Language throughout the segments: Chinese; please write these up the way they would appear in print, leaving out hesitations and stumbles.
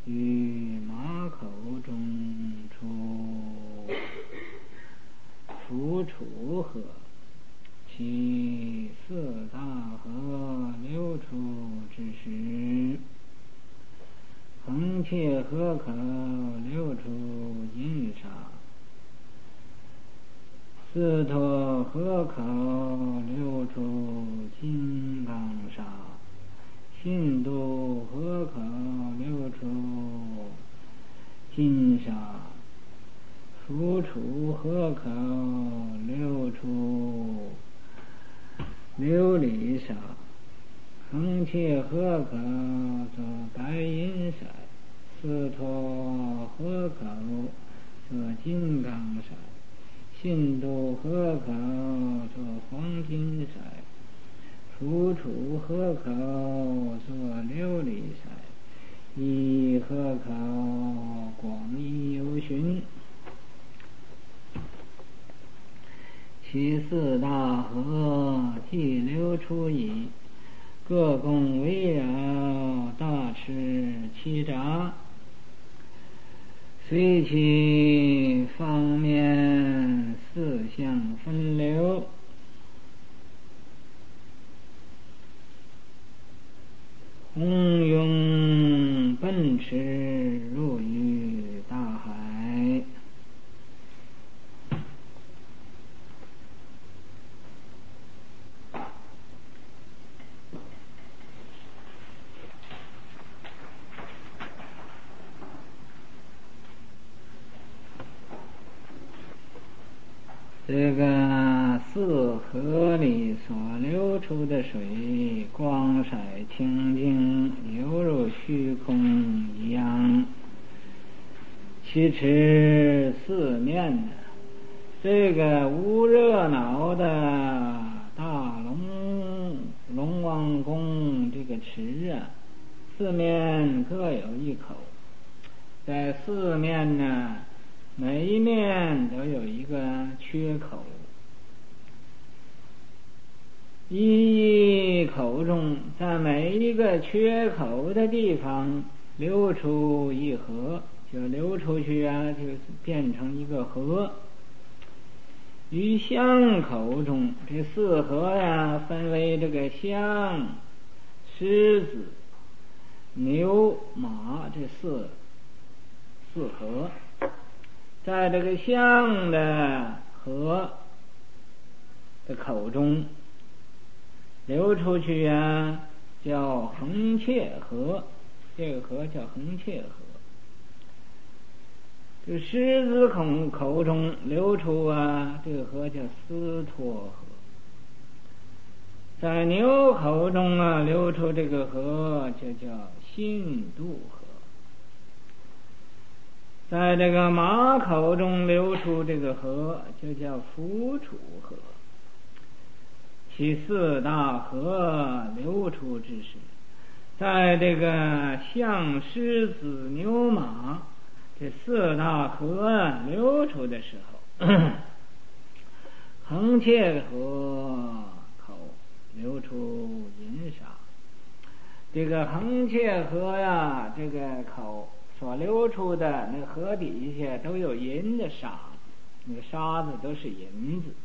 于马口中出楚河，其四大河流出之时，横切河口流出阴沙，四托河口流出金刚沙，新渡河口流出金沙，楚楚河口流出琉璃沙，横切河口作白银沙，四托河口作金刚沙，新渡河口作黄金沙，楚楚河口作琉璃沙，一河口广义有循，其四大河既流出矣，各共围绕大池七匝，随其方面四向分流，洪涌奔驰入于大海。这个四河里所流出的水光彩清净，犹如虚空一样。其持四面的这个无热闹的大龙王宫这个池啊，四面各有一口，在四面呢，每一面都有一个缺口，一口中在每一个缺口的地方流出一河，就流出去啊，就变成一个河。于香口中，这四河呀，分为这个香、狮子、牛、马这四河。在这个香的河的口中流出去啊，叫横切河，这个河叫横切河。这个狮子口中流出啊，这个河叫斯托河。在牛口中啊流出这个河就叫新渡河。在这个马口中流出这个河就叫浮楚河。其四大河流出之时，在这个象狮子牛马这四大河流出的时候，横切河口流出银沙。这个横切河呀，这个口所流出的那个河底下都有银的沙，那个沙子都是银子，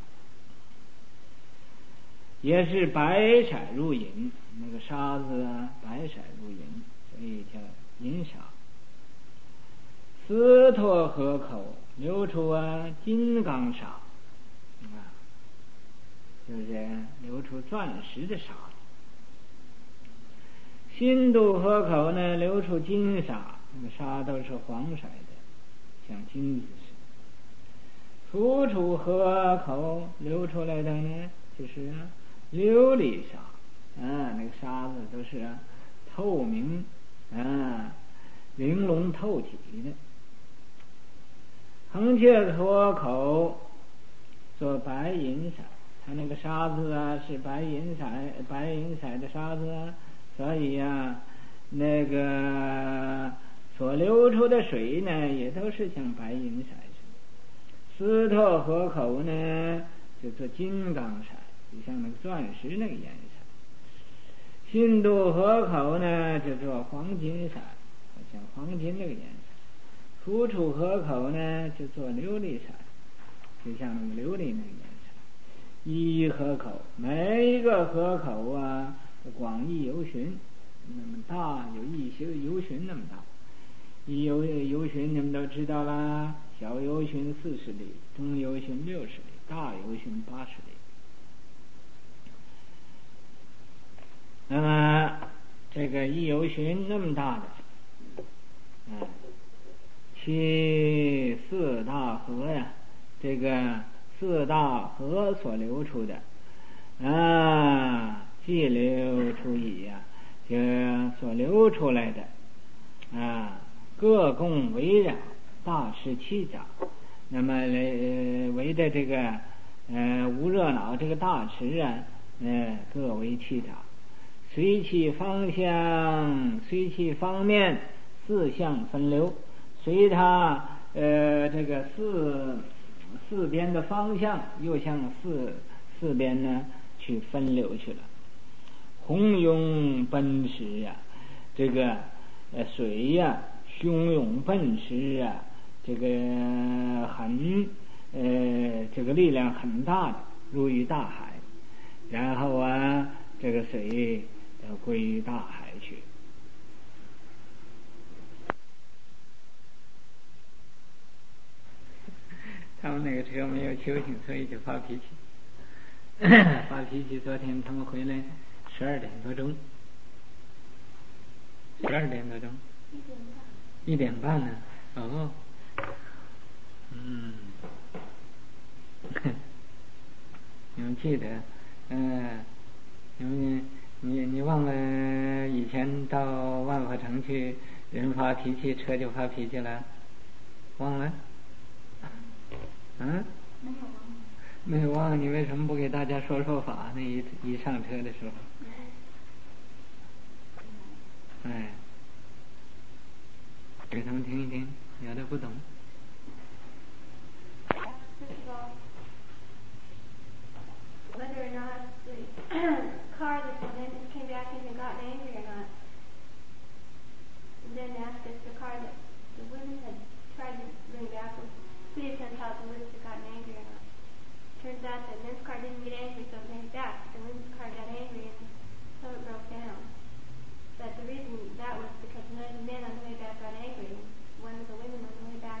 也是白色如银，那个沙子啊白色如银，所以叫银沙。斯托河口流出啊金刚沙，就是流出钻石的沙。新渡河口呢流出金沙，那个沙都是黄色的，像金子似的。楚楚河口流出来的呢就是琉璃沙，那个沙子都是透明玲珑透体的。横切河口做白银色，它那个沙子啊是白银色的沙子啊，所以啊那个所流出的水呢也都是像白银色的。斯托河口呢就做金刚色，就像那个钻石那个颜色。新渡河口呢就做黄金色，像黄金这个颜色。初出河口呢，就做琉璃色，就像那个琉璃那个颜色。一河口，每一个河口啊，广一游巡，那么大，有一游巡那么大。一游巡你们都知道啦，小游巡40里，中游巡60里，大游巡80里。那么这个一游巡那么大的，其四大河呀，这个四大河所流出的既流出矣呀，就所流出来的各共围绕大池7匝，那么围着这个无热闹这个大池啊，各为7匝，随其方向随其方面4向分流，随它这个四边的方向又向四边呢去分流去了。洪涌奔驰啊，这个水呀汹涌奔驰啊，这个这个力量很大的入于大海，然后这个水归于大海去。他们那个车没有修行，所以就发脾气。发脾气，昨天他们回来12点多钟，12点多钟，1点半呢。哦，你们记得，你忘了以前到万和城去，人发脾气，车就发脾气了，忘了？没有忘，你为什么不给大家说法？那一上车的时候，给他们听一听，有的不懂。 Whether or not the car that then came back in and got angry or not. And then asked if the car that the women had tried to bring back was City of 10,000 women that got angry or not. Turns out that men's car didn't get angry, so it made it back. The women's car got angry and so it broke down. But the reason that was because none of the men on the way back got angry. One of the women on the way back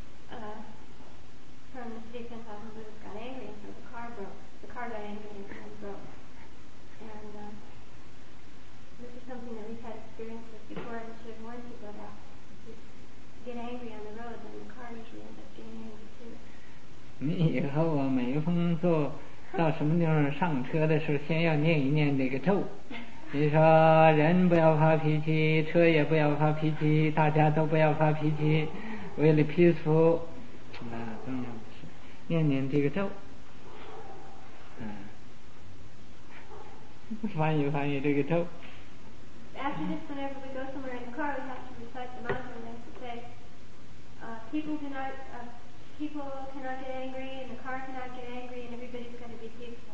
from the City of 10,000 women got angry, and so the car broke. The car got angry and it broke. And this is something that we've had experience with before, and should warn people about. If you get angry on the road, then the car usually ends up getting angry too. 你以后每逢到什么地方上车的时候，先要念一念这个咒。你说人不要发脾气，车也不要发脾气，大家都不要发脾气，为了peaceful，重要的是念念这个咒。翻译这个咒。 After this, whenever we go somewhere in the car, we have to recite the mantra and then to say, people cannot get angry, and the car cannot get angry, and everybody's going to be peaceful.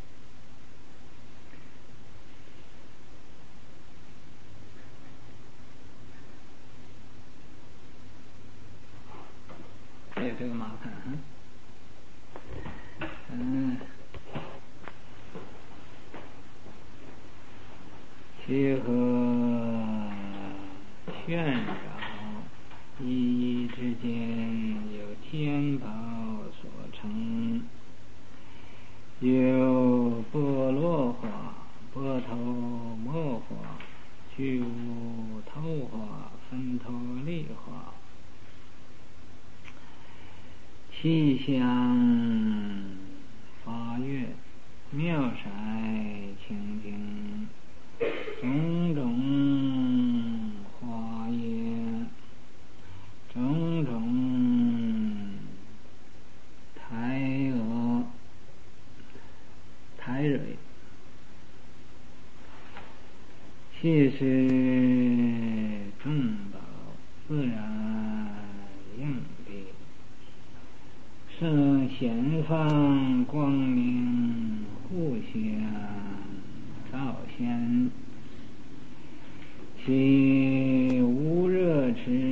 还有这个麻烦契合劝扰，一之间有天宝所成，有波罗花、波头摩花、去无头花、分头利花，气香发月，妙色清净，种种花叶，种种台额、台蕊，气是众宝，自然应地，圣贤方光明，互相照现，其无热持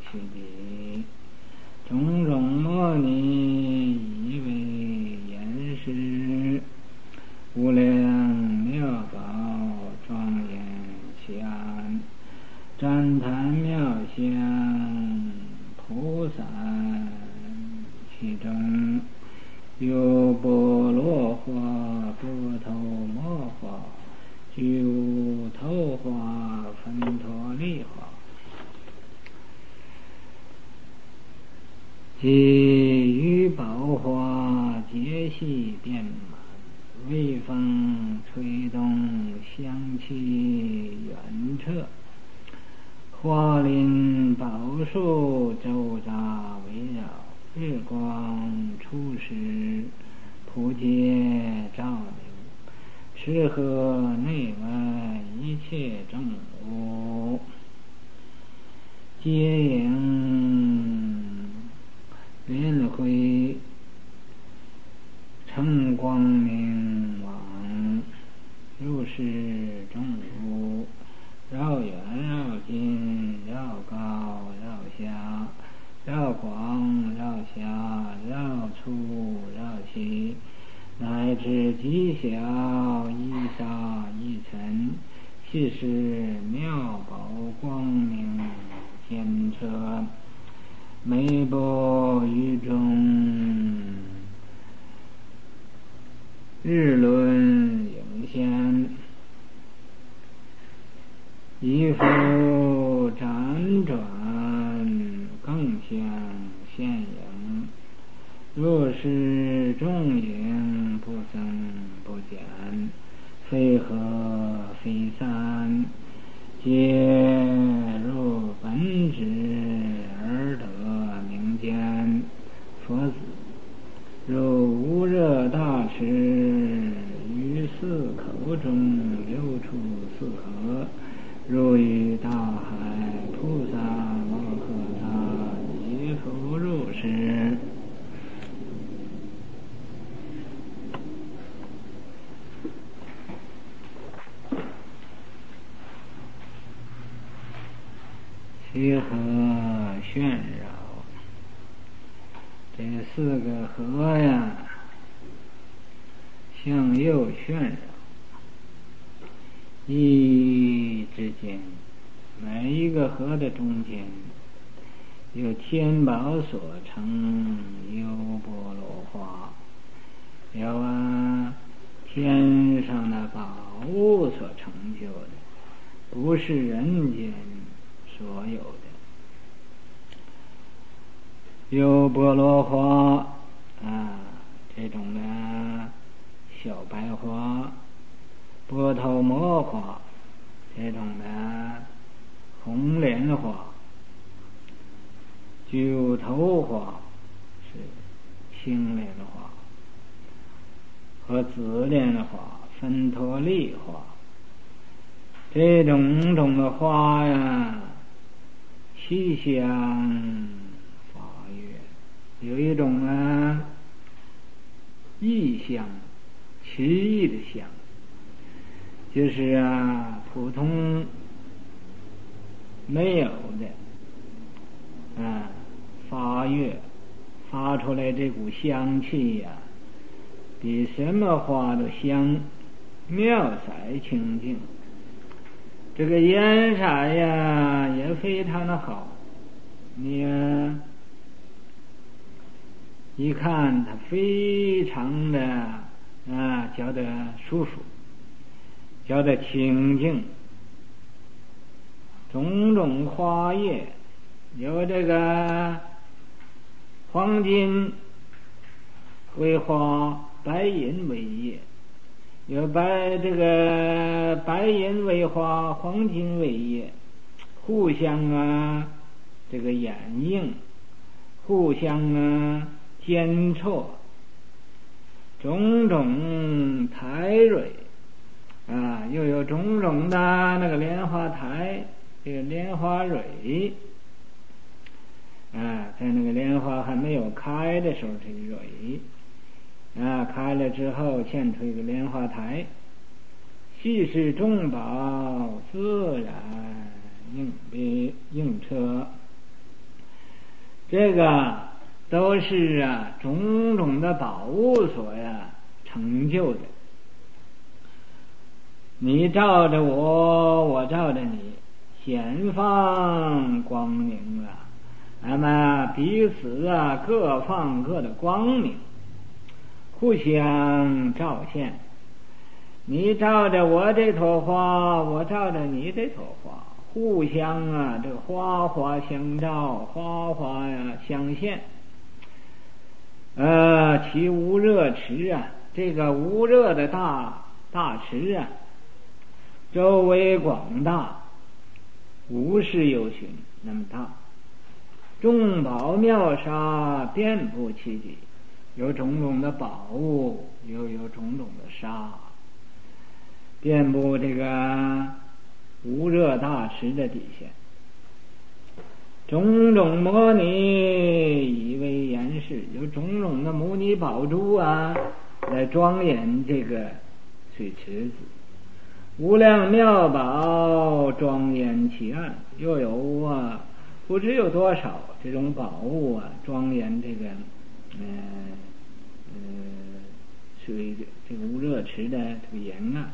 须地，种种摩尼以为言师，无量妙宝庄严其安，赞叹妙相菩萨其中，有波罗花、波头摩花、具无头花、分陀利花，即于宝花皆系遍满，微风吹动，香气远彻，花林宝树周匝围绕，日光初时，普皆照明，适合内外一切众物，皆应轮回成光明网，入世众物，绕远绕近，绕高绕下，绕广绕狭，绕粗绕细，乃至极小一沙一尘，悉是妙宝光明坚彻，每波于中，日轮影现，衣服辗转，更相现影，若是众影不增不减，非合非散，皆入本质而得明见。佛子，如无热大池于四口中流出四河，如于大海，菩萨摩诃萨亦复如是。其河旋绕，这四个河呀，向右旋绕，一之间，每一个河的中间有天宝所成优波罗花，有天上的宝物所成就的，不是人间所有的。优波罗花这种的小白花，波头摩花这种的红莲花，九头花是青莲花，和紫莲花、芬陀利花，这种种的花呀，气香法悦，有一种异香，奇异的香，就是普通没有的发悦，发出来这股香气呀，比什么花都香，妙色清净。这个颜色呀也非常的好，你一看它非常的觉得舒服，觉得清净。种种花叶，有这个黄金为花，白银为叶，有这个白银为花，黄金为叶，互相这个掩映，互相间错，种种台蕊又有种种的那个莲花台，这个莲花蕊在那个莲花还没有开的时候，这个蕊开了之后现出一个莲花台，悉是众宝自然应车， 这个都是种种的宝物所成就的。你照着我，我照着你，显放光明那么彼此各放各的光明，互相照现。你照着我这朵花，我照着你这朵花，互相这个花花相照，花花相现。其无热池这个无热的大池周围广大，无事有寻那么大，众宝妙沙遍布其底，有种种的宝物，又有种种的沙，遍布这个无热大池的底下。种种摩尼以为严饰，有种种的摩尼宝珠来庄严这个水池子。无量妙宝庄严其岸，又有不知有多少这种宝物庄严这个水这个无热池的这个沿岸。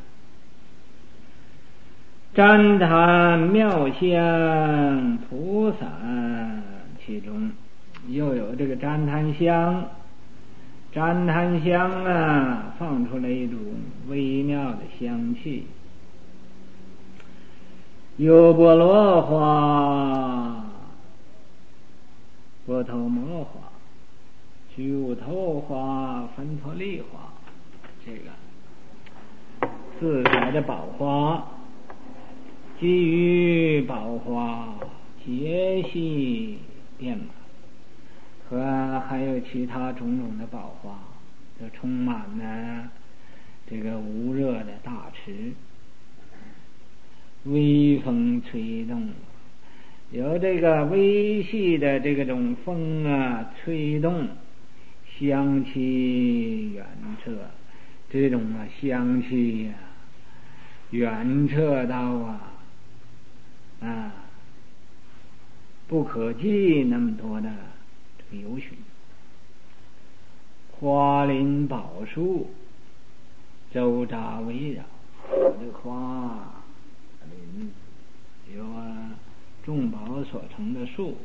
旃檀妙香菩萨其中，又有这个旃檀香。旃檀香放出来一种微妙的香气。优波罗花、波头摩花、须乌头花、芬陀利花，这个四彩的宝花，基于宝花结系遍满，和还有其他种种的宝花，就充满了这个无热的大池。微风吹动，有这个微细的这种风吹动，香气远彻，这种香气远彻到不可计那么多的这个有许。花林宝树周匝围绕，这花林有众宝所成的树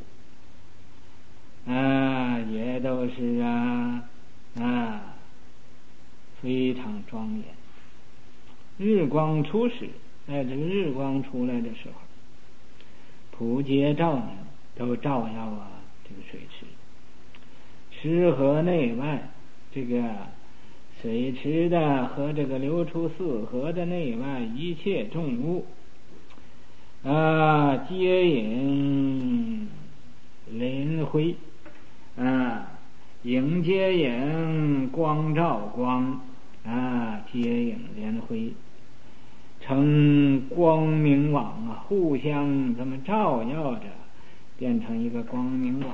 也都是非常庄严。日光初时，在这个日光出来的时候，普皆照明，都照耀这个水池。池河内外，这个水池的和这个流出四河的内外一切众物皆引临辉影皆影，光照光皆影连辉，成光明网互相这么照耀着，变成一个光明网。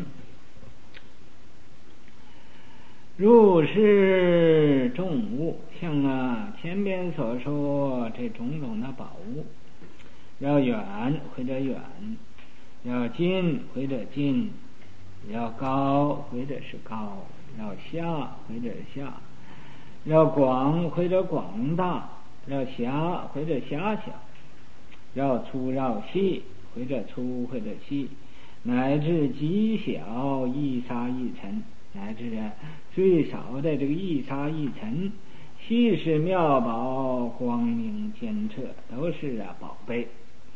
入室众物，像前边所说这种种的宝物，要远或者远，要近或者近，要高或者是高，要下或者下，要广或者广大，要狭或者狭小，要粗要细或者粗或者细，乃至极小一沙一尘，乃至最少的这个一沙一尘，细是妙宝，光明坚彻，都是宝贝。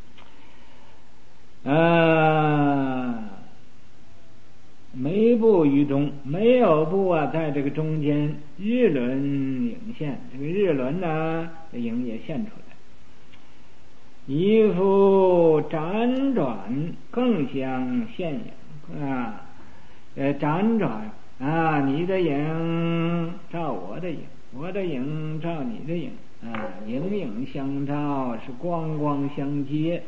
每部于中，没有部在这个中间，日轮影现，这个日轮影也现出来。一幅辗转更相现影辗转你的影照我的影，我的影照你的影影影相照，是光光相接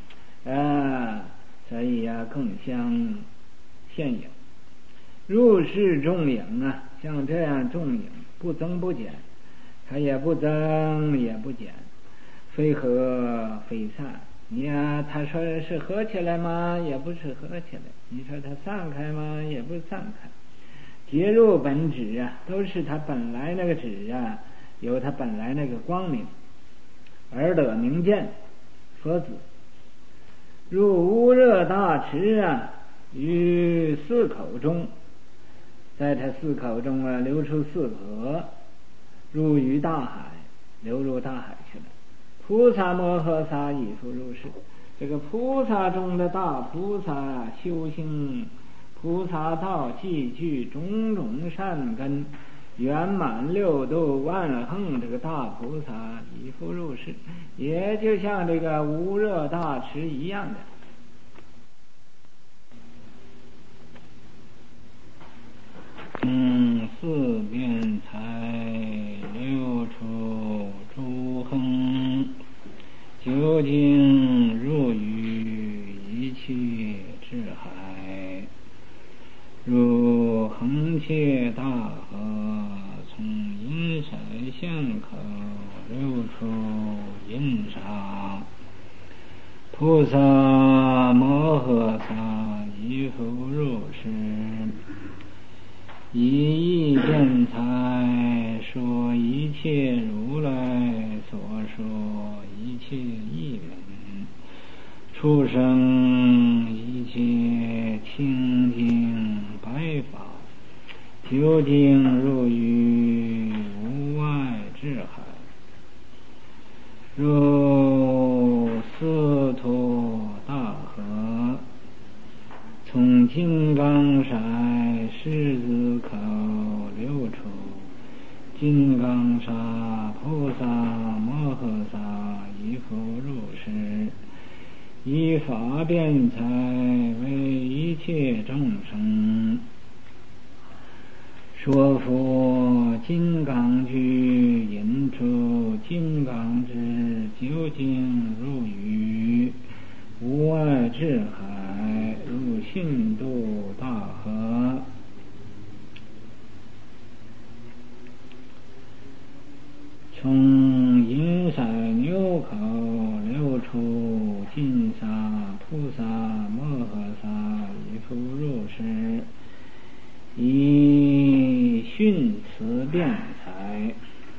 所以更相现影。入室众影像这样众影不增不减，它也不增也不减，非合非散， 你呀，他说是合起来吗？也不是合起来。你说它散开吗？也不散开。皆入本质啊，都是它本来那个质啊，有它本来那个光明，而得明见佛子。入无热大池啊，于四口中，在它四口中啊，流出四河，入于大海，流入大海去了。菩萨摩诃萨亦复如是。这个菩萨中的大菩萨修行菩萨道，既具种种善根，圆满六度万恒，这个大菩萨亦复如是，也就像这个无热大池一样的。四辩才流出诸恒，究竟入于一切智海，如恒切大河，从阴塞巷口流出阴沙。菩萨摩诃萨亦复如是。以一辩才说一切如来所说一切义门，出生一切清净白法，究竟入于无外智海，如四陀大河，从金刚山狮子口流出。金刚萨菩萨摩诃萨亦复如是。以法辩才为一切众生，说佛金刚具，引出金刚智，究竟入于无外智海，入信度大河。从阴塞牛口流出金沙菩萨摩诃萨亦复如是。以训词辩才，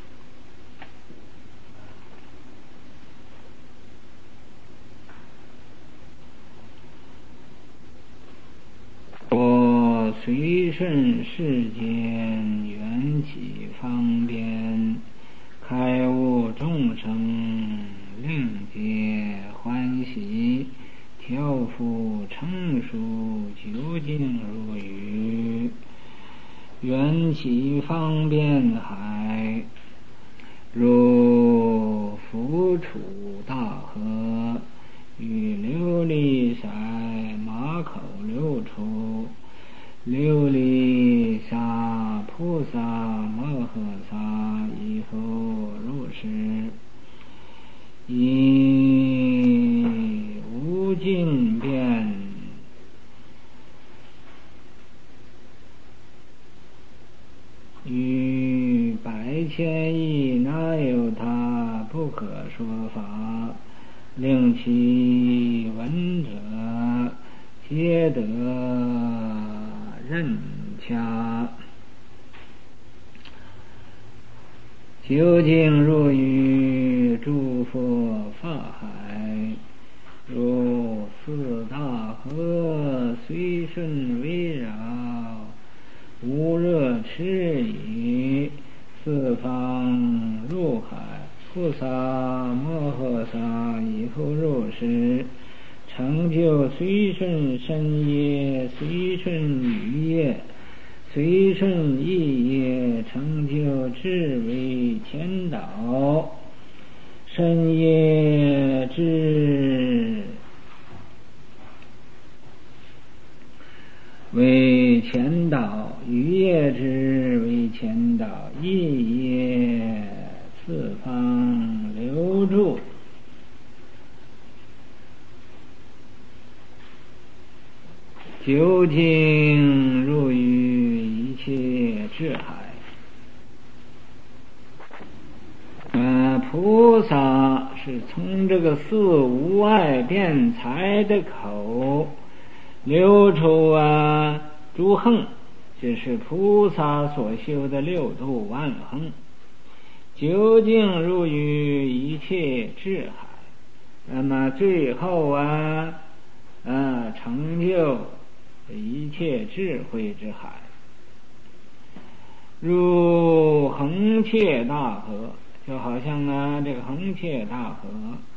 我随顺世间缘起方便，开悟众生令皆欢喜，调伏成熟，究竟入于缘起方便海，如浮出大河，于琉璃塞马口流出。琉璃沙菩萨摩诃萨亦复如是。以无尽辩于百千亿那由他不可说法，令其闻者皆得任洽，究竟入于诸佛法海，如四大河随顺围绕，无热持已，四方入海。菩萨摩诃萨亦复如是。成就随顺身业，随顺语业，随顺意业，成就智为前导。身业智为前导，语业智为前导，意业四方留住。究竟入于一切智海。菩萨是从这个四无碍辩才的口流出诸横，这是菩萨所修的六度万恒，究竟入于一切智海，那么最后成就一切智慧之海，入横切大河，就好像这个横切大河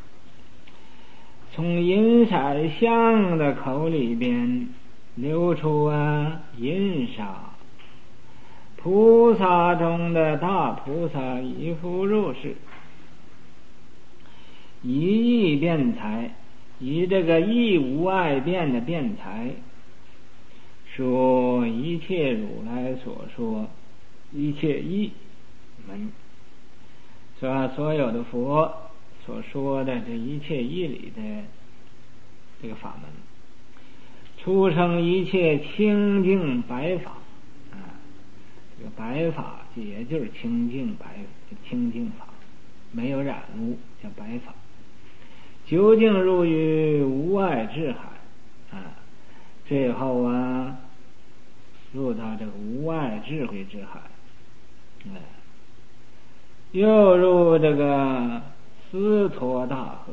从银色相的口里边流出银沙，菩萨中的大菩萨一复入世，以义辩才，以这个义无碍辩的辩才，说一切如来所说一切义门，说所有的佛所说的这一切义理的这个法门，出生一切清净白法这个白法也就是清净法，没有染污，叫白法，究竟入于无碍智海最后入到这个无碍智慧之海，又入这个斯陀大河，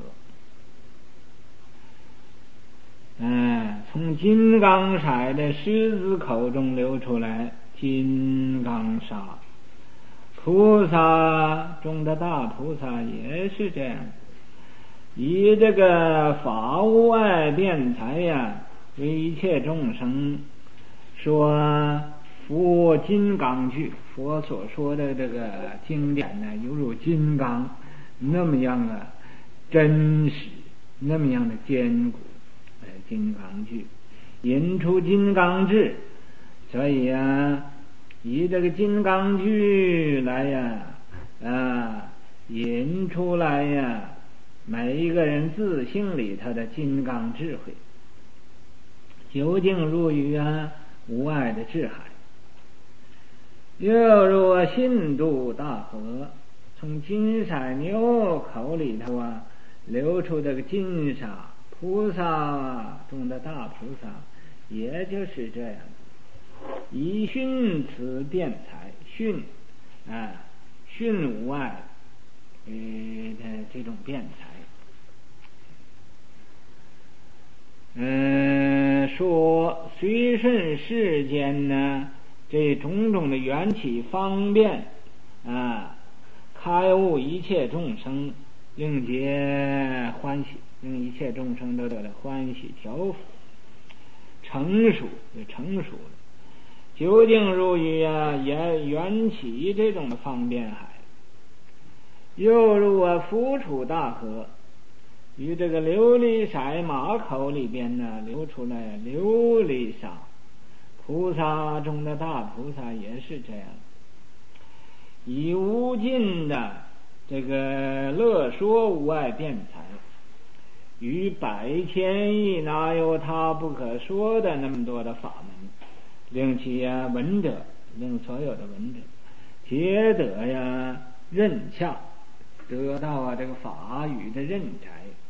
从金刚色的狮子口中流出来金刚沙，菩萨中的大菩萨也是这样，以这个法无碍辩才为一切众生说佛金刚句，佛所说的这个经典犹如金刚那么样真实，那么样的坚固，金刚句引出金刚智，所以以这个金刚句来引出来每一个人自性里头的金刚智慧，究竟入于无碍的智海，又入信度大河，从金色牛口里头流出这个金沙，菩萨中的大菩萨也就是这样，以训此辩才，训无碍这种辩才，说随顺世间这种种的缘起方便开悟一切众生，令皆欢喜，令一切众生都得了欢喜调伏，成熟了，究竟入于缘起这种的方便海，又入浮楚大河，于这个琉璃色马口里边流出来琉璃沙，菩萨中的大菩萨也是这样，以无尽的这个乐说无碍辩才，于百千亿哪有他不可说的那么多的法门，令其闻者，令所有的闻者皆得认洽，得到这个法语的认宅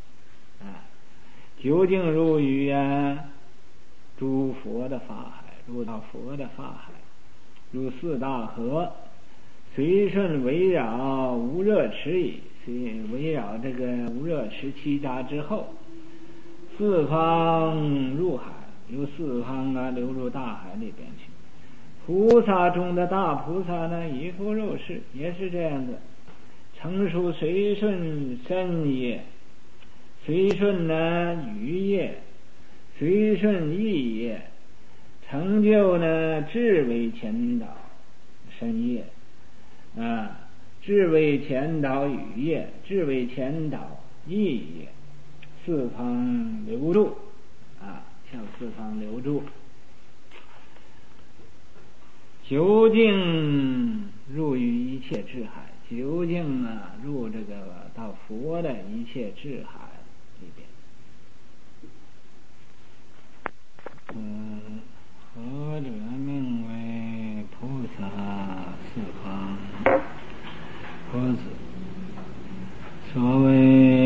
究竟入于诸佛的法海，入到佛的法海，入四大河，随顺围绕无热池矣，围绕这个无热池七匝之后，四方入海，由四方流入大海里边去。菩萨中的大菩萨一复入世，也是这样的，成熟随顺身业，随顺语业，随顺意业，成就智为前导身业智为前导语业，智为前导意业，四方流注向四方流注，究竟入于一切智海，究竟入这个到佛的一切智海里边。何者名为菩萨四方佛子？所谓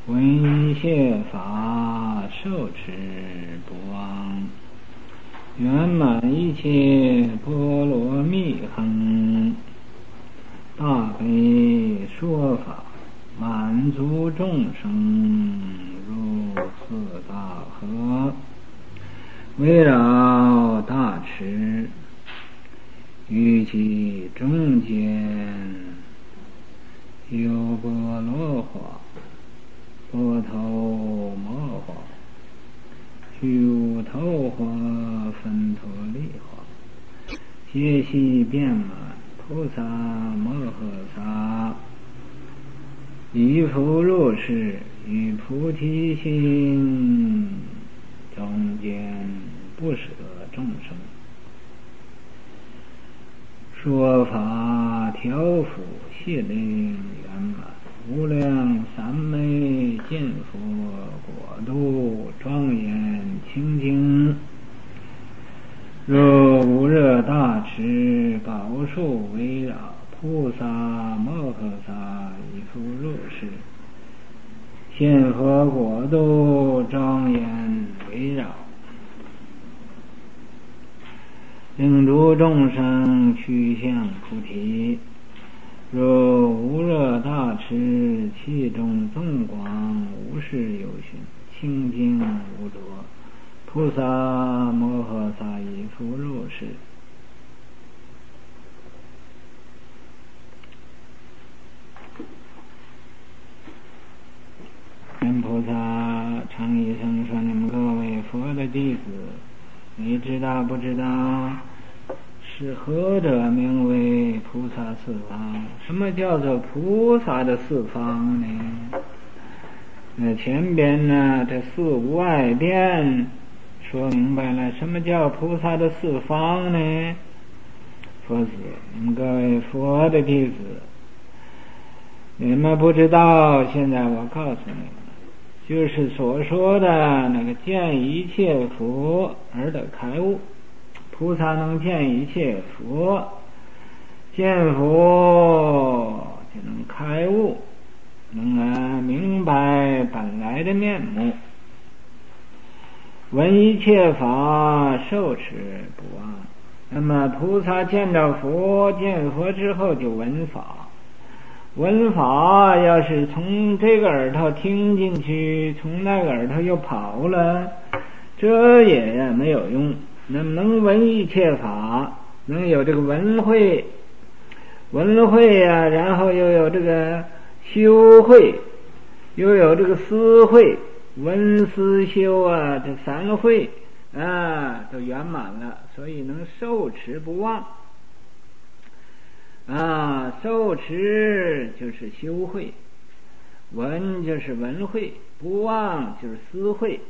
闻一切法受持不忘，圆满一切波罗蜜行，大悲说法满足众生入四大河，围绕大池，于其中间有波罗花、波头摩花、须头花、分陀利花，皆悉遍满菩萨摩诃萨，以复如是于菩提心中间不舍众生，说法调伏系令圆满，无量三昧见佛国度庄严清净，若无热大池宝树围绕，菩萨摩诃萨以复如是现佛国度庄严围绕，令诸众生趋向菩提。若无热大池，其中纵广无是有寻，清净无浊，菩萨摩诃萨以复如是。愿菩萨常一生说：你们各位佛的弟子，你知道不知道是何者名为菩萨四方？什么叫做菩萨的四方呢？那前边呢，这四无碍辩说明白了，什么叫菩萨的四方呢？佛子，你们各位佛的弟子，你们不知道，现在我告诉你们，就是所说的那个见一切佛而得开悟。菩萨能见一切佛，见佛就能开悟，能明白本来的面目。闻一切法受持不忘，那么菩萨见到佛，见佛之后就闻法，闻法要是从这个耳朵听进去，从那个耳朵又跑了，这也没有用。能闻一切法，能有这个闻慧，闻慧呀，然后又有这个修慧，又有这个思慧，闻思修啊，这三慧啊都圆满了，所以能受持不忘啊。受持就是修慧，闻就是闻慧，不忘就是思慧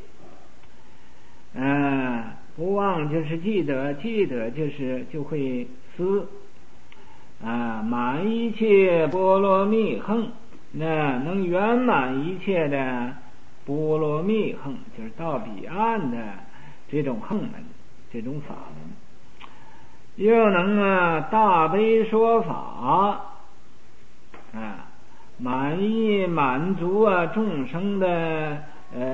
啊。不忘就是记得，记得就会思啊。满一切波罗蜜行，那能圆满一切的波罗蜜行，就是到彼岸的这种行门，这种法门，又能大悲说法啊，满足众生的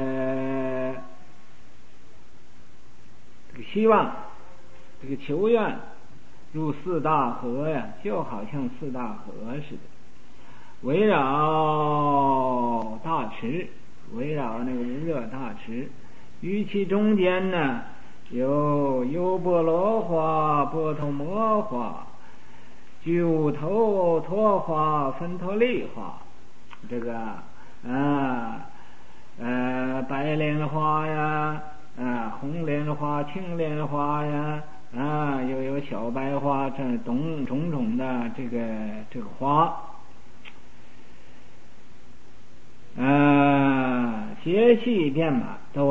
希望，这个求愿，入四大河呀，就好像四大河似的，围绕大池，围绕那个无热大池，于其中间呢，有优波罗花、波头摩花、九头陀花、分陀利花，这个白莲花呀，红莲花、青莲花呀，又有小白花，这种种的这个花，皆悉遍满，都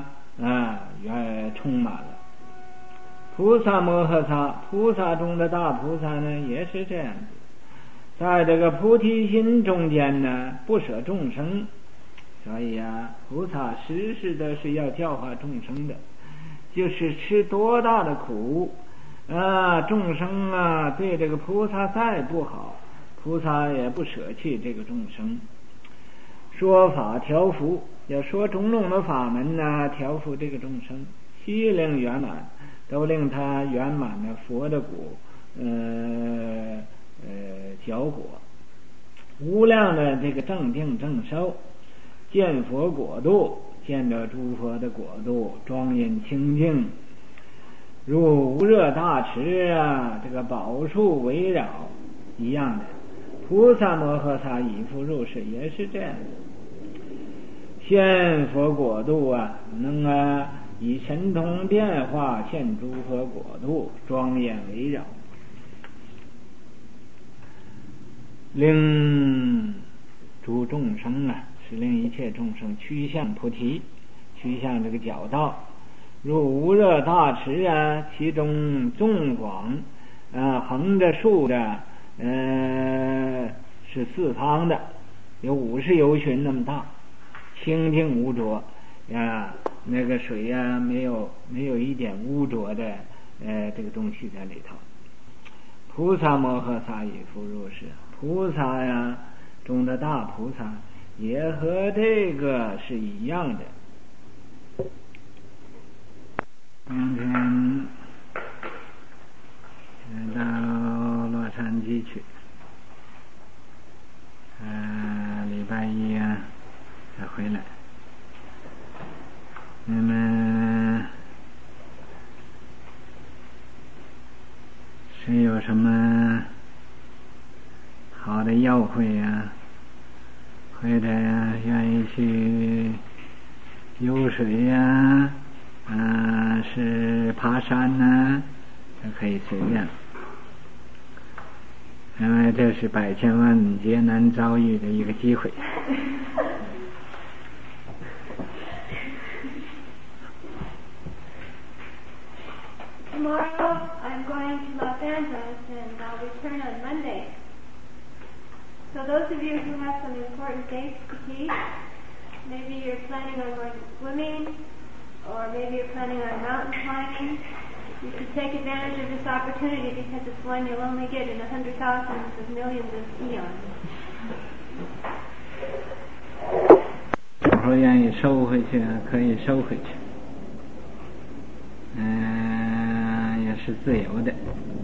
充满了。菩萨摩诃萨，菩萨中的大菩萨呢，也是这样子，在这个菩提心中间呢，不舍众生。所以菩萨时时的是要教化众生的，就是吃多大的苦众生对这个菩萨再不好，菩萨也不舍弃这个众生。 说法调伏，要说种种的法门呢，调伏这个众生，悉令圆满，都令他圆满的佛的果，效果，无量的这个正定正受，见佛国度，见着诸佛的国度，庄严清净，如无热大池啊，这个宝树围绕一样的。菩萨摩诃萨以复入世也是这样的，现佛国度啊，能以神通变化现诸佛国度，庄严围绕，令诸众生啊，是令一切众生趋向菩提，趋向这个角道。如无热大池啊，其中纵广横着竖着是四方的，有50由旬那么大，清净无浊那个水没有一点污浊的这个东西在里头。菩萨摩诃萨以复入世，菩萨中的大菩萨也和这个是一样的。明天到洛杉矶去，礼拜一再回来。那么谁有什么好的要会或者愿意去游水是爬山都可以随便，因为这是百千万劫难遭遇的一个机会。 Tomorrow I'm going to Los Angeles and I'll return on Monday. So those of you who have some important dates to keep, maybe you're planning on going swimming, or maybe you're planning on mountain climbing, you should take advantage of this opportunity because it's one you'll only get in 100,000 of millions of eons. 如果愿意收回去可以收回去，也是自由的。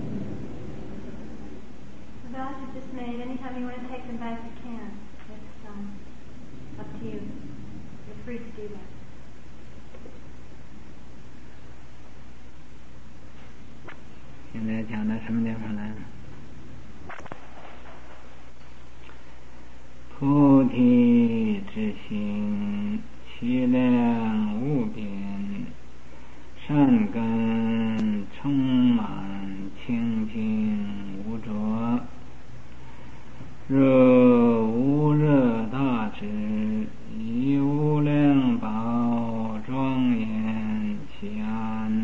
The vows you just made, anytime you want to take them back, you can. It's up to you. You're free to do that. 现在讲到什么地方来了？菩提之心，其量无边，善根充满，清净无浊。若无热大智，以无量宝庄严其安，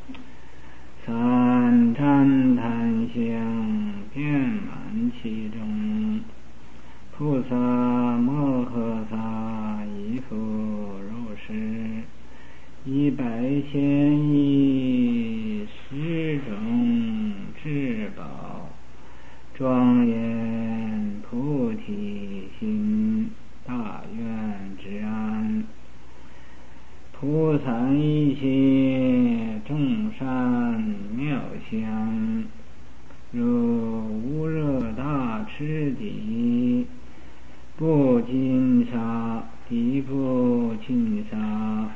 三禅檀香遍满其中。菩萨摩诃萨以复入世，以百千亿十种至宝，庄严菩提心，大愿之安。菩萨一切众善妙香，如无热大池底，不尽沙，地不尽沙，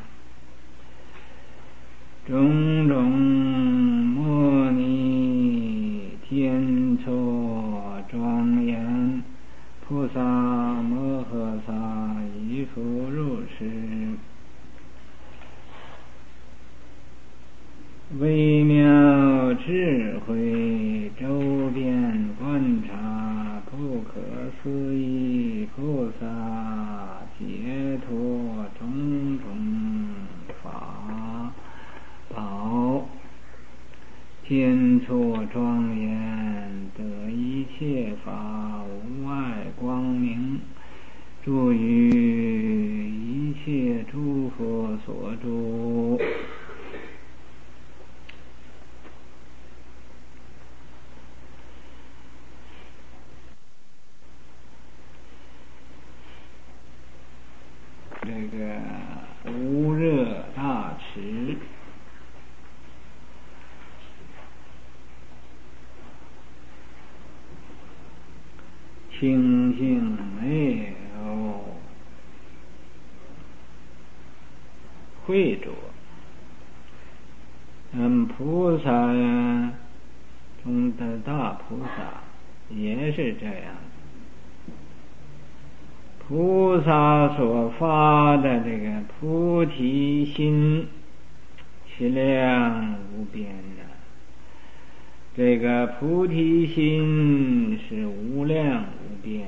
种种摩尼天错庄严。菩萨摩诃萨以复入世，微妙智慧，周遍观察，不可思议菩萨解脱种种法宝，天错庄严，得一切法无碍光明，住于一切诸佛所住。 这个无热大池，清净没有秽浊。菩萨中的大菩萨也是这样，菩萨所发的这个菩提心其量无边的，这个菩提心是无量无边，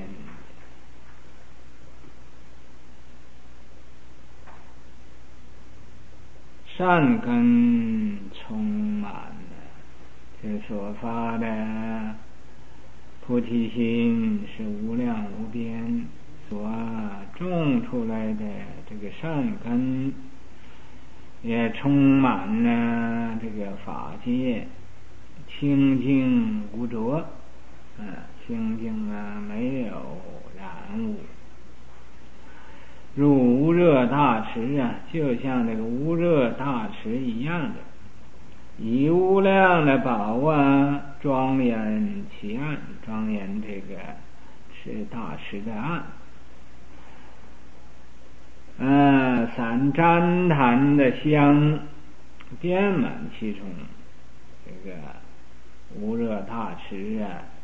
善根充满了，这所发的菩提心是无量无边，所种出来的这个善根也充满了这个法界，清净无浊，清净没有染污。入无热大池就像这个无热大池一样的，以无量的宝庄严其岸，庄严这个是大池的岸，散旃檀的香遍满其中，这个无热大池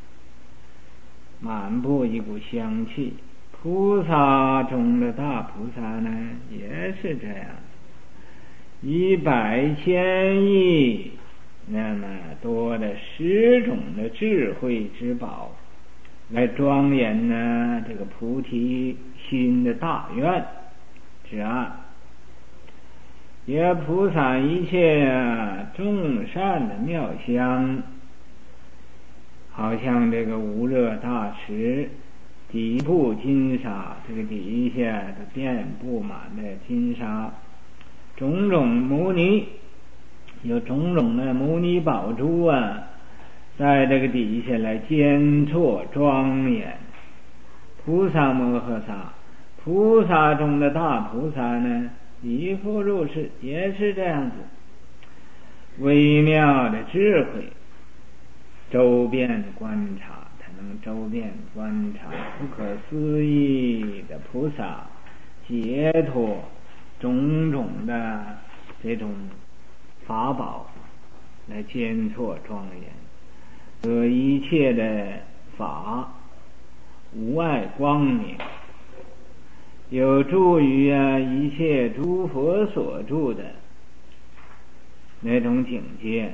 满布一股香气。菩萨中的大菩萨呢，也是这样，以百千亿那么多的10种的智慧之宝来庄严呢这个菩提心的大愿之岸，也菩萨一切众善的妙香，好像这个无热大池底部金沙，这个底下都遍布满了金沙，种种牟尼，有种种的牟尼宝珠在这个底下来间错庄严。菩萨摩诃萨，菩萨中的大菩萨呢，亦复如是，也是这样子，微妙的智慧，周遍观察，能周遍观察不可思议的菩萨，解脱种种的这种法宝来间错庄严，得一切的法无碍光明，有助于一切诸佛所住的那种境界，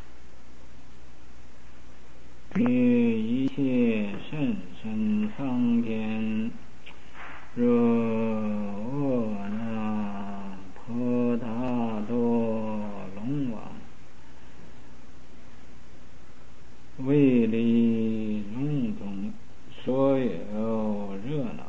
于一切甚深方便，若阿那婆达多龙王，为离笼中所有热闹，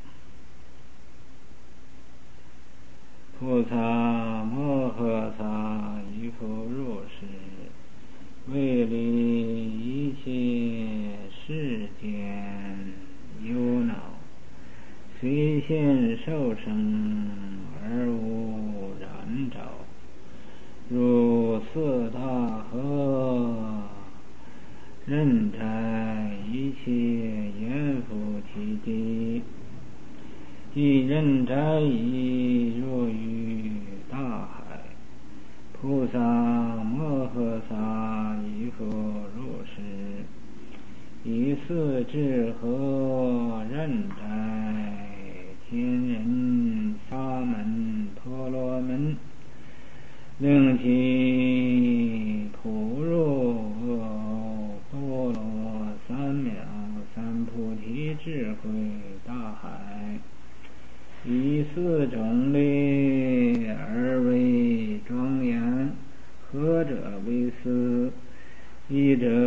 菩萨摩诃萨亦复如是，为离一切世间忧恼，虽现受生而无染着，如四大河，任摘一切阎浮提地，即任摘已入于大海。菩萨摩诃萨亦复如是，以四智河任摘天人沙门婆罗门，令其普入波罗三藐三菩提智慧大海，以4种类而为庄严。何者为斯？一者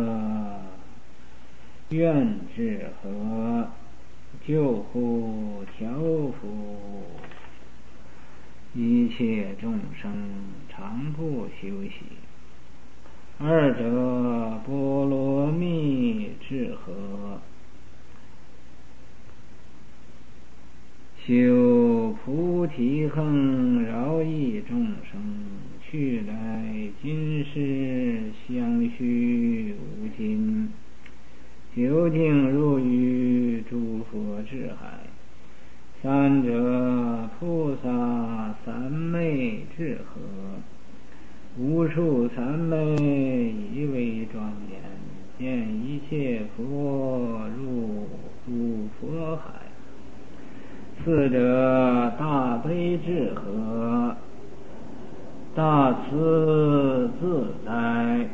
愿智河，救护调伏一切众生，常不休息。二者波罗蜜智河，修修菩提恒，饶益众生，去来今世相续无尽，究竟入于诸佛智海。三者菩萨三昧智和，无数三昧以为庄严，见一切佛入诸佛海。四者大悲智和，大慈自在，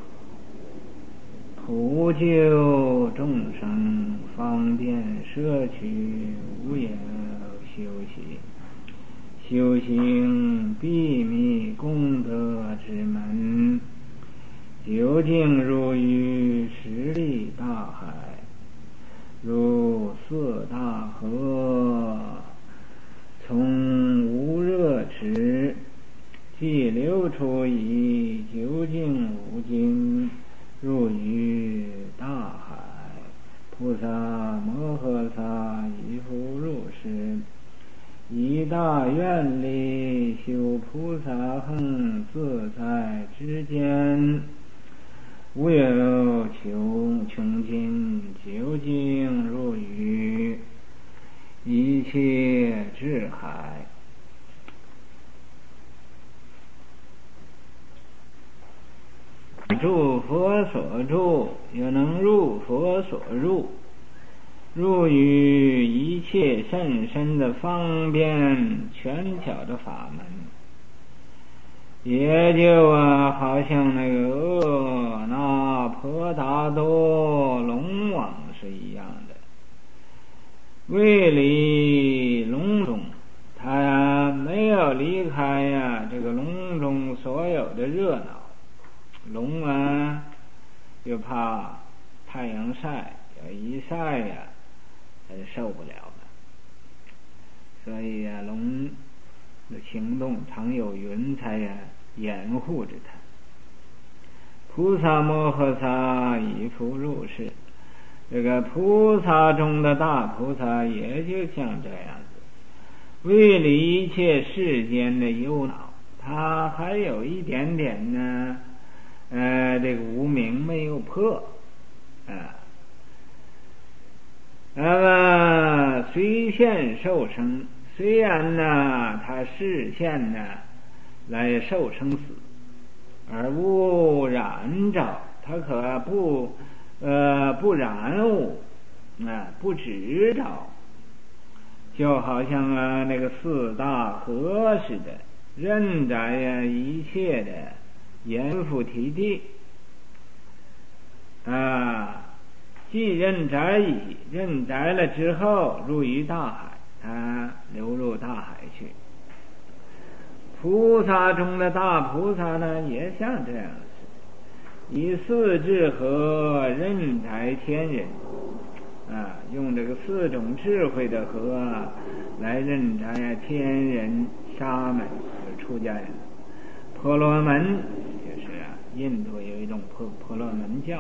普救众生，方便摄取，无有休息。修行秘密功德之门，究竟入于十力大海，如四大河，从无热池，即流出以究竟无尽，入于大海。菩萨摩诃萨亦复如是，以大愿力修菩萨恒自在之间，无有穷尽，究竟入于一切智海。住佛所住，又能入佛所入，入于一切甚深的方便权巧的法门，也就好像那个那婆达多龙王是一样的。为离笼中，他没有离开这个笼中所有的热闹。龙又怕太阳晒，一晒受不了了，所以龙的行动常有云彩掩护着它。菩萨摩诃萨亦复如是，这个菩萨中的大菩萨也就像这样子，为了一切世间的忧恼，他还有一点点呢这个无明没有破那么虽现受生，虽然他视现来受生死，而无染着，他可不染污不执着，就好像那个四大河似的，任载一切的阎浮提地既任载了之后，入于大海，流入大海去。菩萨中的大菩萨呢，也像这样子，以四智和任载天人用这个四种智慧的和来任载天人、沙门出家人。婆罗门就是印度有一种婆罗门教，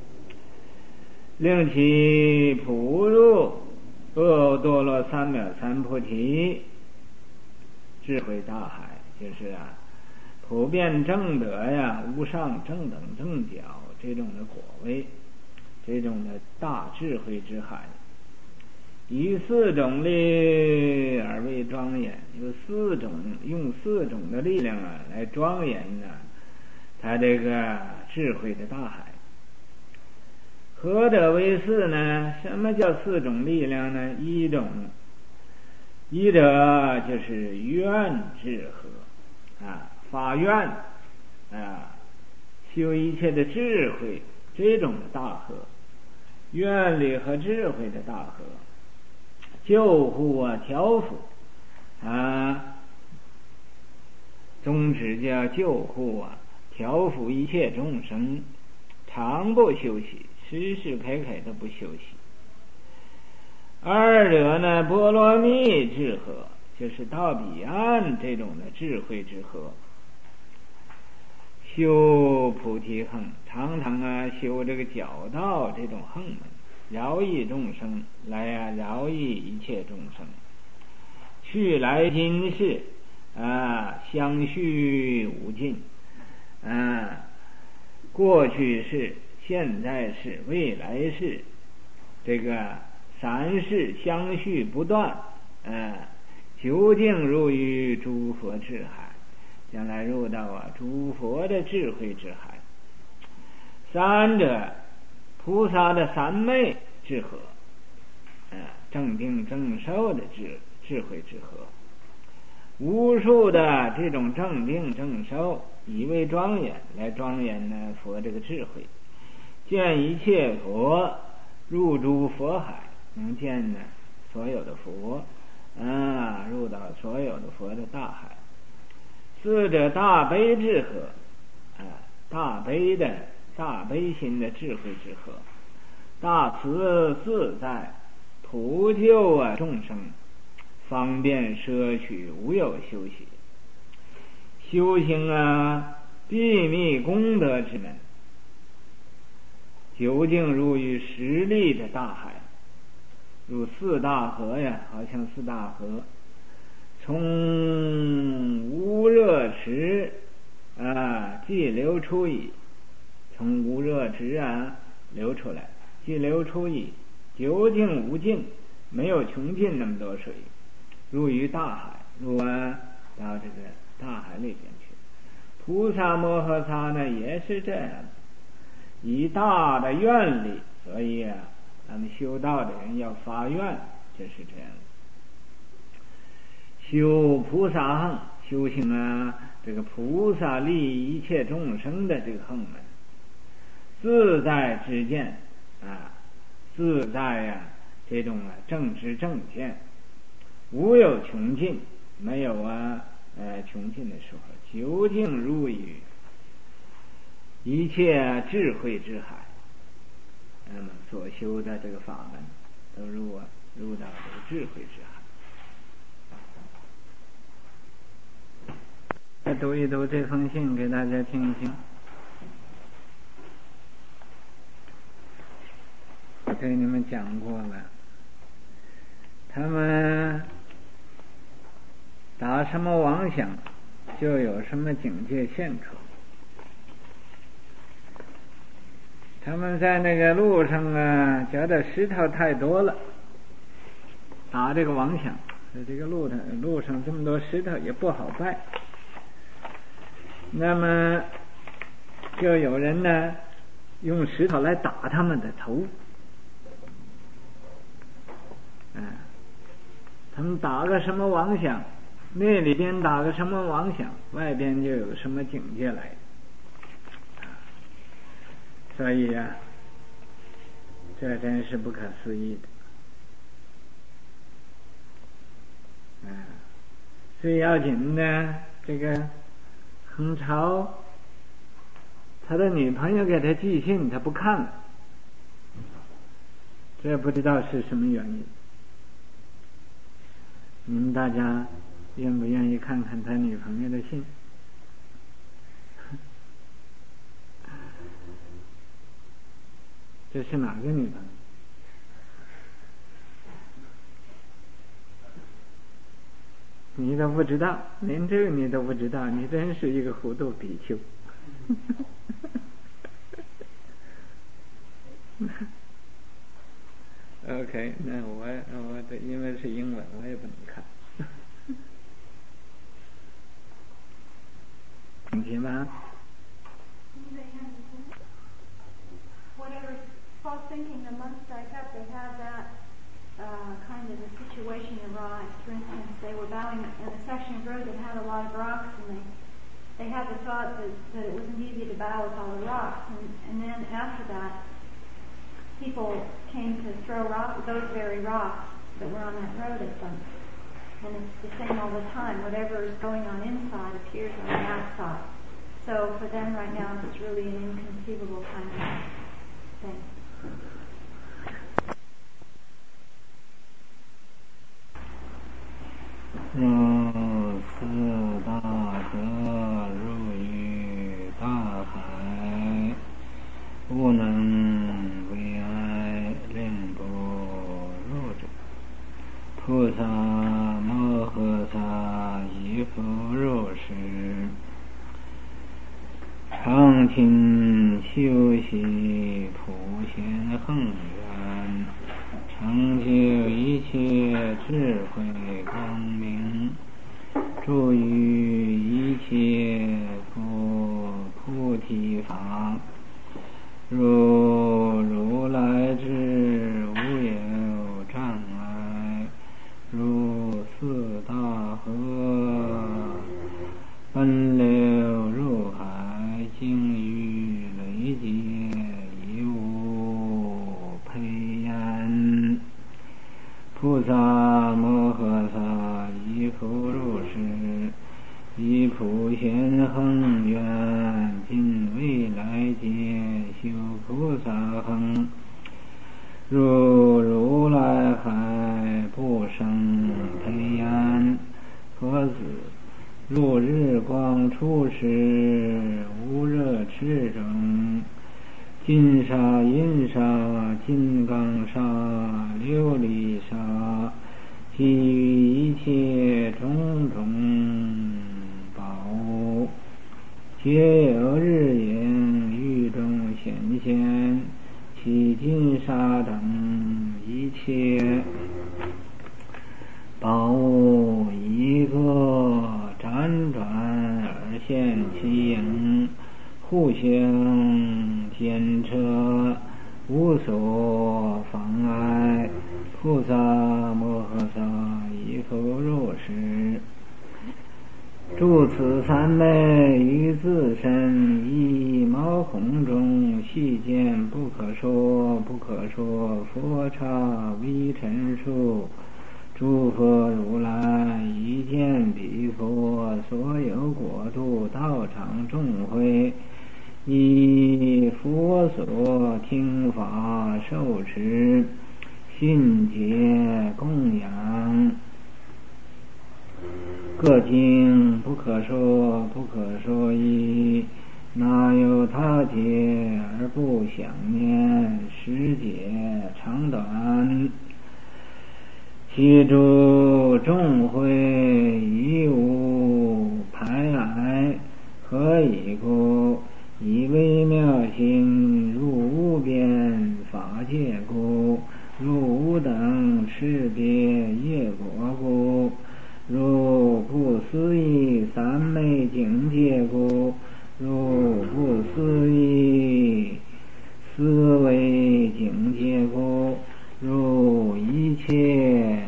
令其普入多罗三藐三菩提智慧大海，就是普遍正德无上正等正觉这种的果位，这种的大智慧之海，以四种力而为庄严，用四种的力量来庄严它这个智慧的大海。何者为四呢？什么叫四种力量呢？一者就是愿智和发愿修一切的智慧，这种的大和，愿力和智慧的大和，救护调伏宗旨叫救护调伏一切众生，常不休息，时时刻刻都不休息。二者呢，波罗蜜智和，就是到彼岸这种的智慧之和。修菩提恒，常常修这个皎道这种恒门，饶益众生，来饶益一切众生。 去来今世相续无尽，过去世、现在世、未来世，这个三世相续不断，究竟入于诸佛智海，将来入到诸佛的智慧之海。三者菩萨的三昧之河，正定正受的智慧之河，无数的这种正定正受以为庄严，来庄严呢佛这个智慧，见一切佛入诸佛海，能见呢所有的佛，入到所有的佛的大海。四者大悲之河，大悲心的智慧之河，大慈自在普救众生，方便摄取无有修习，修行秘密功德之门，究竟入于实力的大海，入四大河呀，好像四大河，从无热池即流出矣，从无热池流出来，即流出矣，究竟无尽，没有穷尽那么多水，入于大海，入到这个大海里边去。菩萨摩诃萨呢也是这样，以大的愿力，所以咱们修道的人要发愿，就是这样。修菩萨行，修行这个菩萨利一切众生的这个行门，自在之见自在这种正知正见，无有穷尽，没有穷尽的时候，究竟入于一切智慧之海，那么所修的这个法门都入到这个智慧之海。再读一读这封信给大家听一听。我给你们讲过了，他们打什么妄想，就有什么境界现出。他们在那个路上觉得石头太多了，打这个妄想，这个路上这么多石头也不好拜，那么就有人呢用石头来打他们的头，他们打个什么妄想，那里边打个什么妄想，外边就有什么境界来。所以这真是不可思议的。最要紧的，这个恒朝他的女朋友给他寄信，他不看了，这不知道是什么原因。你们大家愿不愿意看看他女朋友的信？这是哪个女朋友？你都不知道，连这个你都不知道，你真是一个糊涂比丘。OK， 那我的因为是英文，我也不能看。问题吗？ Whatever false thinking the monks strike up, they have that kind of a situation arise. For instance, they were bowing in a section of road that had a lot of rocks, and they had the thought that it wasn't easy to bow with all the rocks. And then after that, people came to throw those very rocks that were on that road at them. And it's the same all the time. Whatever is going on inside appears on the outside. So for them right now, it's really an inconceivable kind of thing. 四大德入于大海，不能为爱令不入者。菩萨摩诃常勤修习普贤恒愿，成就一切智慧光明，住于一切菩提法，如来之无有障碍，如四大河奔流入海，经于累劫亦无配焉。菩萨摩诃萨亦复如是，以普贤恒愿，尽未来劫修菩萨行，如来海不生配焉。何子？如日光出时，无热炽中，金沙、银沙、金刚沙、琉璃沙，其余一切种种宝物，皆有日影于中显现。其金沙等一切宝物，一个辗转而现其影，互相牵扯，无所妨碍。菩萨摩诃萨亦复如是。住此三昧于自身，一毛孔中，细见不可说，不可说佛刹微尘数。诸佛如来一见彼佛，所有国度道场众会，依佛所听法受持，信解供养。各经不可说，不可说义，哪有他解而不想念？时解长短，其诸众会亦无排碍。何以故？以微妙心入无边法界故，入无等识别业果故，如不思议三昧境界故，如不思议思维境界故，如一切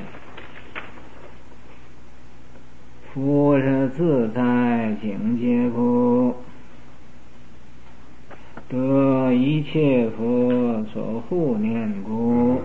佛是自在境界故，得一切佛所护念故，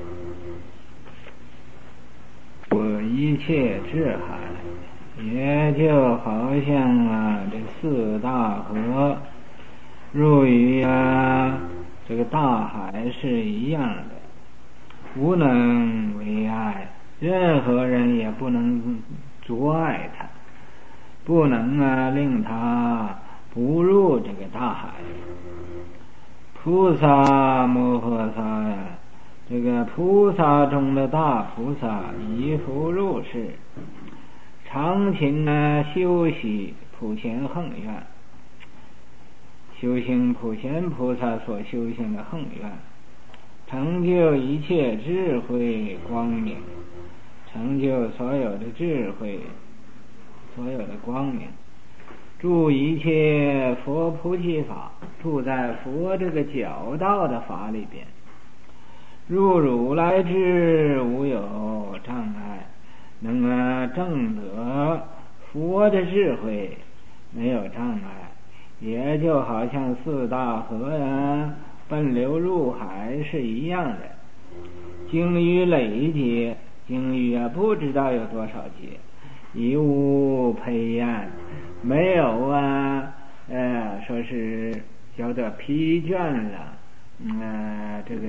一切智海，也就好像这四大河入于这个大海是一样的，无能为碍，任何人也不能阻碍它，不能令它不入这个大海。菩萨摩诃萨这个菩萨中的大菩萨亦复如是，常勤修习普贤恒愿，修行普贤菩萨所修行的恒愿，成就一切智慧光明，成就所有的智慧，所有的光明，住一切佛菩提法，住在佛这个教道的法里边，如来之无有障碍，能证得佛的智慧，没有障碍，也就好像四大河奔流入海是一样的。经于累劫，经于不知道有多少劫，亦无配焉，没有说是觉得疲倦了，这个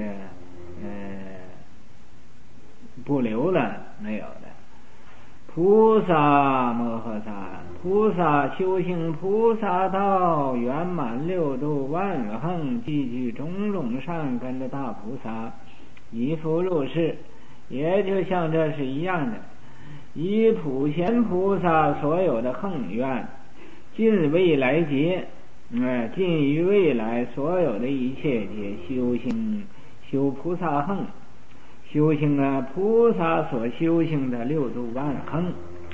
不流了，没有的。菩萨摩诃萨，菩萨修行菩萨道，圆满六度万恒，积聚种种善根的大菩萨，亦复如是，也就像这是一样的。以普贤菩萨所有的恒愿，尽未来劫尽于未来所有的一切皆修菩萨行，修行菩萨所修行的六度万行，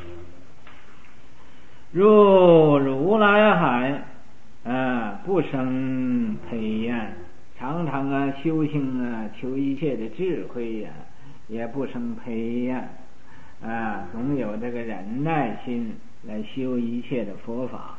如如来海不生培养，常常修行求一切的智慧也不生培养总有这个忍耐心来修一切的佛法。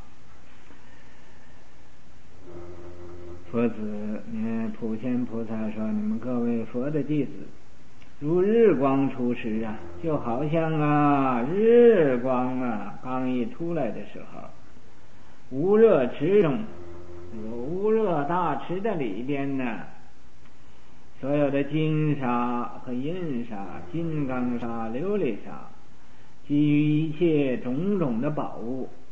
佛子，普贤菩萨说：“你们各位佛的弟子，如日光出时就好像日光刚一出来的时候，无热池中，无热大池的里边所有的金沙和银沙、金刚沙、琉璃沙，基于一切种种的宝物